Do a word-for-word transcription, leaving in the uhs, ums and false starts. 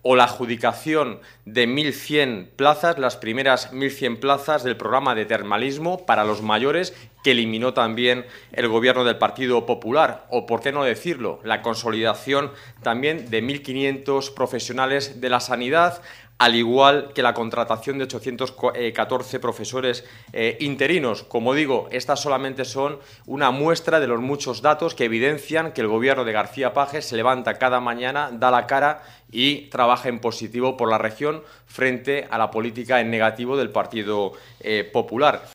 o la adjudicación de mil cien plazas, las primeras mil cien plazas del programa de termalismo para los mayores que eliminó también el Gobierno del Partido Popular, o, por qué no decirlo, la consolidación también de mil quinientos profesionales de la sanidad, al igual que la contratación de ochocientos catorce profesores eh, interinos. Como digo, estas solamente son una muestra de los muchos datos que evidencian que el Gobierno de García Paje se levanta cada mañana, da la cara y trabaja en positivo por la región frente a la política en negativo del Partido eh, Popular.